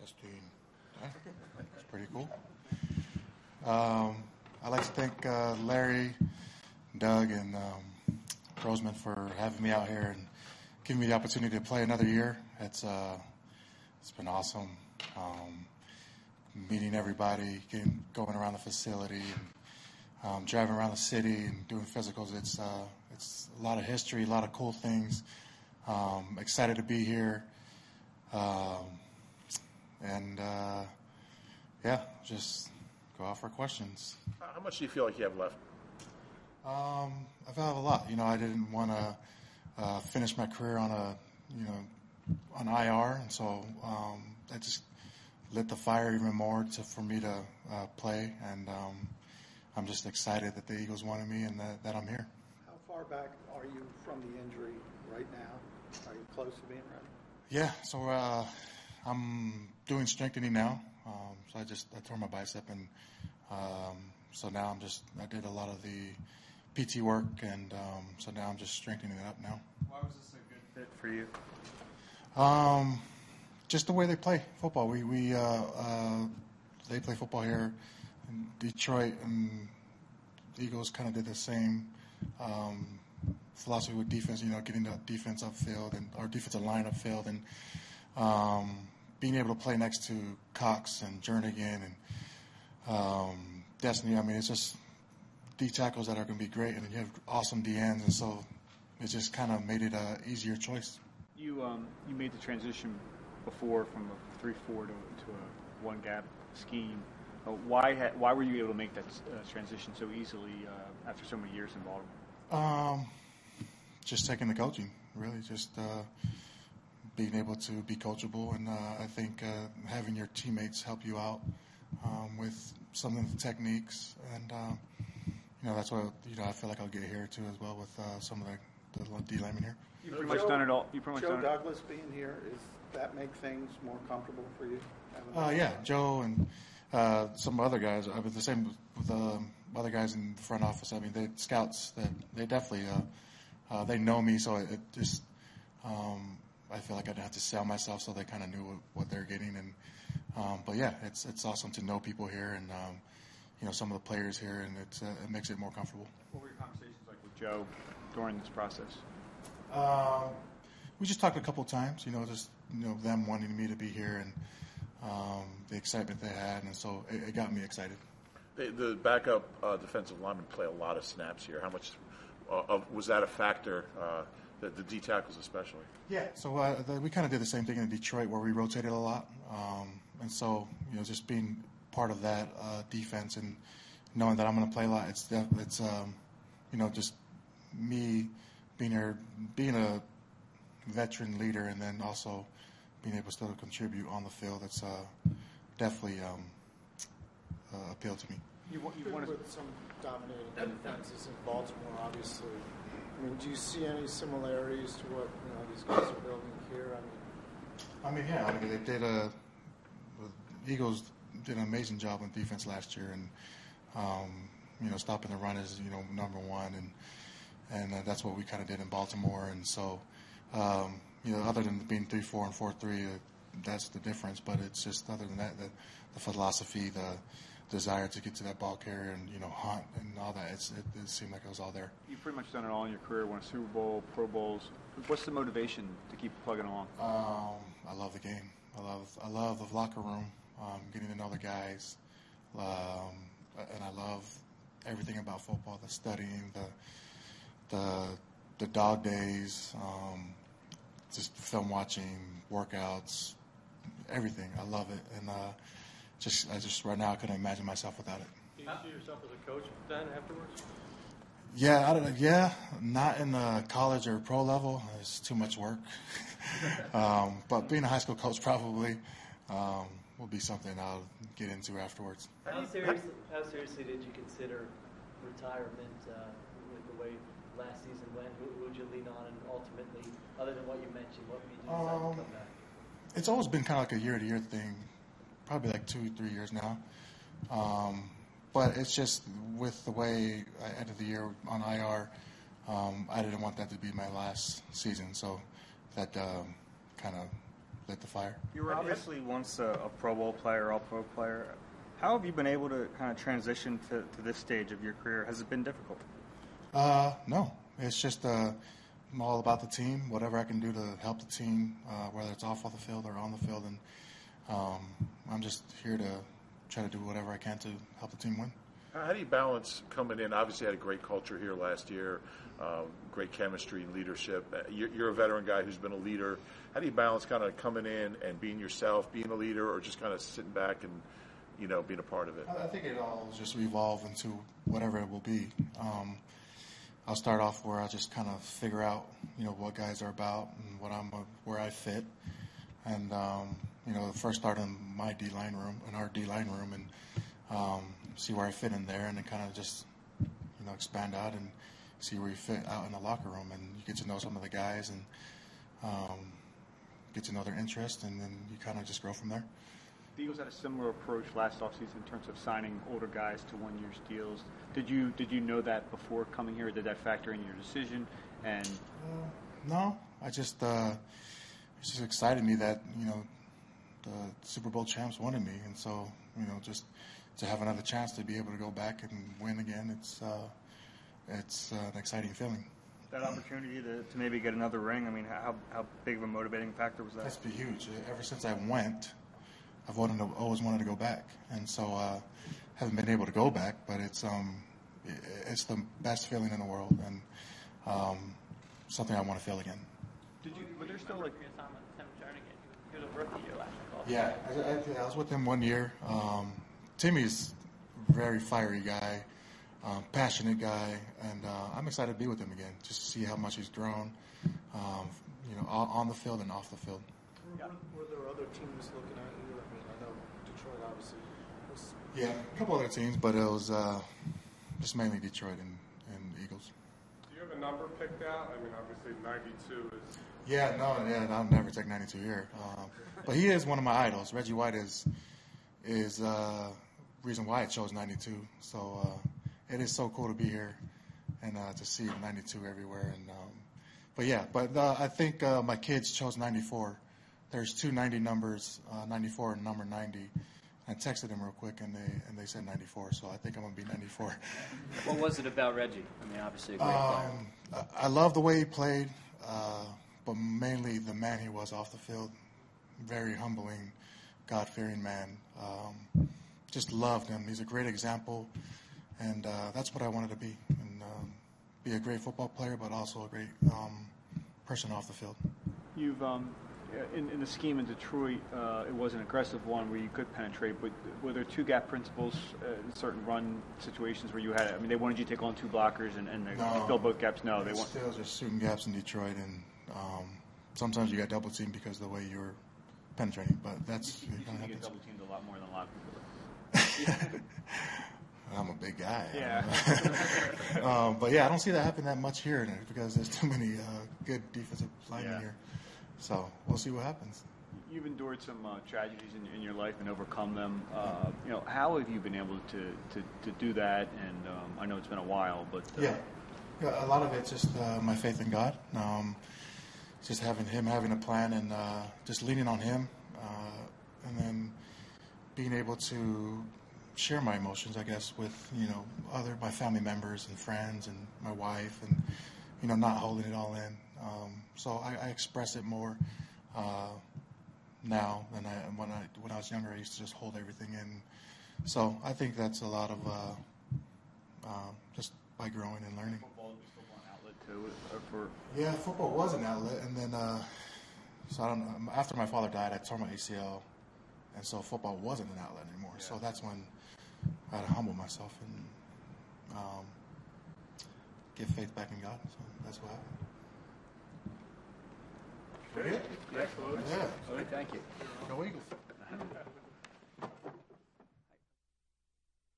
Testing. That's pretty cool. I'd like to thank Larry, Doug, and Roseman for having me out here and giving me the opportunity to play another year. It's been awesome. Meeting everybody, going around the facility, and driving around the city and doing physicals. It's a lot of history, a lot of cool things. Excited to be here. Just go out for questions. How much do you feel like you have left? I have a lot. I didn't want to finish my career on IR, and so I just lit the fire even more for me to play, and I'm just excited that the Eagles wanted me and that I'm here. How far back are you from the injury right now? Are you close to being ready? Yeah, so I'm doing strengthening now. So I tore my bicep, and so now I did a lot of the PT work, and so now I'm just strengthening it up now. Why was this a good fit for you? Just the way they play football. They play football here in Detroit, and the Eagles kind of did the same philosophy with defense. Getting the defense upfield and our defensive line upfield, and being able to play next to Cox and Jernigan and Destiny. I mean, it's just D tackles that are going to be great, and you have awesome D ends, and so it just kind of made it an easier choice. You made the transition before from a 3-4 to a one-gap scheme. Why were you able to make that transition so easily after so many years in Baltimore? Just taking the coaching, really, just being able to be coachable, and I think having your teammates help you out with some of the techniques, and that's what I feel like I'll get here too as well with some of the D linemen here. You pretty much done it all. Joe Douglas being here, does that make things more comfortable for you? Yeah, Joe and some other guys. I was the same with other guys in the front office. I mean, they scouts. They definitely they know me, so it just I feel like I didn't have to sell myself, so they kind of knew what they're getting. And but yeah, it's awesome to know people here and some of the players here, and it makes it more comfortable. What were your conversations like with Joe during this process? We just talked a couple of times, just them wanting me to be here and the excitement they had, and so it got me excited. The backup defensive linemen play a lot of snaps here. How much was that a factor? The D tackles especially. Yeah. So we kind of did the same thing in Detroit where we rotated a lot, and so just being part of that defense and knowing that I'm going to play a lot, it's just me being here, being a veteran leader, and then also being able still to contribute on the field. It's definitely appealed to me. You've wanted with some dominating defenses in Baltimore, obviously. I mean, do you see any similarities to what these guys are building here? They did the Eagles did an amazing job on defense last year, and stopping the run is number one, and that's what we kind of did in Baltimore. And so, other than being 3-4 and 4-3, that's the difference. But it's just other than that, the philosophy, the desire to get to that ball carrier and hunt and all that. It seemed like it was all there. You've pretty much done it all in your career. Won a Super Bowl, Pro Bowls. What's the motivation to keep plugging along? I love the game. I love the locker room, getting to know the guys, and I love everything about football. The studying, the dog days, just film watching, workouts, everything. I love it, and I just right now I couldn't imagine myself without it. Do you see yourself as a coach then afterwards? Yeah, not in the college or pro level. It's too much work. But being a high school coach probably will be something I'll get into afterwards. How seriously did you consider retirement with the way last season went? Who would you lean on, and ultimately, other than what you mentioned, what made you decide to come back? It's always been kind of like a year-to-year thing, probably like 2-3 years now. But it's just with the way I ended the year on IR, I didn't want that to be my last season. So that kind of lit the fire. You were obviously once a Pro Bowl player, All-Pro player. How have you been able to kind of transition to this stage of your career? Has it been difficult? No, it's just I'm all about the team. Whatever I can do to help the team, whether it's off of the field or on the field, and I'm just here to try to do whatever I can to help the team win. How do you balance coming in? Obviously, had a great culture here last year, great chemistry and leadership. You're a veteran guy who's been a leader. How do you balance kind of coming in and being yourself, being a leader, or just kind of sitting back and being a part of it? I think it all just evolve into whatever it will be. I'll start off where I just kind of figure out, what guys are about and where I fit, and first start in my D-line room, in our D-line room, and see where I fit in there, and then kind of just, expand out and see where you fit out in the locker room, and you get to know some of the guys and get to know their interests, and then you kind of just grow from there. The Eagles had a similar approach last offseason in terms of signing older guys to one-year deals. Did you know that before coming here? Or did that factor in your decision? And no, it just excited me that the Super Bowl champs wanted me, and so just to have another chance to be able to go back and win again, it's an exciting feeling. That opportunity to maybe get another ring. I mean, how big of a motivating factor was that? That's been huge. Ever since I went, I've always wanted to go back, and so haven't been able to go back. But it's the best feeling in the world, and something I want to feel again. Were there still like? He was a rookie year last year. Yeah, I was with him 1 year. Timmy's a very fiery guy, passionate guy, and I'm excited to be with him again, just to see how much he's grown, on the field and off the field. Were there other teams looking at you? I mean, I know Detroit obviously was. Yeah, a couple other teams, but it was just mainly Detroit and Eagles. Do you have a number picked out? I mean, obviously 92 is. I'll never take 92 here. But he is one of my idols. Reggie White is reason why I chose 92. So it is so cool to be here and to see 92 everywhere. And but I think my kids chose 94. There's two 90 numbers, 94 and number 90. I texted them real quick, and they said 94, so I think I'm going to be 94. What was it about Reggie? I mean, obviously a great player. I love the way he played, but mainly the man he was off the field. Very humbling, God-fearing man. Just loved him. He's a great example, and that's what I wanted to be. And be a great football player, but also a great person off the field. You've in the scheme in Detroit, it was an aggressive one where you could penetrate, but were there two-gap principles in certain run situations where you had? I mean, they wanted you to take on two blockers and fill both gaps. No, they weren't. Still just shooting gaps in Detroit, and sometimes you got double teamed because of the way you were penetrating. But that's you get double teamed a lot more than a lot of people. I'm a big guy. Yeah. But I don't see that happen that much here because there's too many good defensive linemen here. So we'll see what happens. You've endured some tragedies in your life and overcome them. How have you been able to do that? And I know it's been a while, but a lot of it's just my faith in God. Just having a plan and just leaning on Him, and then being able to share my emotions, I guess, with my family members and friends and my wife, and not holding it all in. So I express it more now than when I was younger. I used to just hold everything in. So I think that's a lot of just by growing and learning. Football was still one outlet too. Yeah, football was an outlet, and then so I don't know. After my father died, I tore my ACL, and so football wasn't an outlet anymore. Yeah. So that's when I had to humble myself and give faith back in God. So that's what happened. Absolutely. Yeah. Thank you. Go Eagles.